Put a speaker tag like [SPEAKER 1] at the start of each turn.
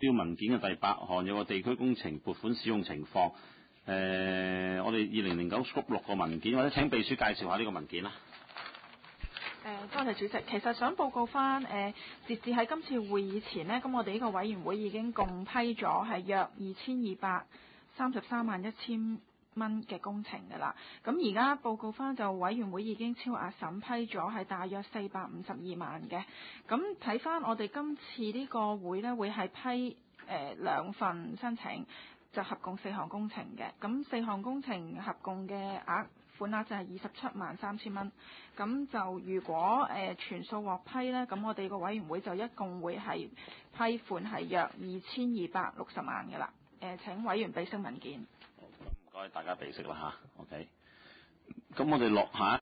[SPEAKER 1] 標文件嘅第8項有個地區工程撥款使用情況。我哋2009 Scope 6個文件，或者請秘書介紹下呢個文件啦。
[SPEAKER 2] 多謝主席。其實想報告翻，截至喺今次會議前呢，咁我哋呢個委員會已經共批咗係約2233.1萬蚊嘅工程㗎啦。咁而家報告翻就委員會已經超額審批咗係大約452萬嘅。咁睇翻我哋今次呢個會呢，會係批2份申請，就合共4項工程嘅。咁4項工程合共嘅款額就係273000蚊。咁就如果全數獲批呢，咁我哋個委員會就一共會係批款係約2260萬㗎啦。請委員備悉文件。
[SPEAKER 1] 好，咁唔該大家備悉啦嚇。OK。咁我哋落下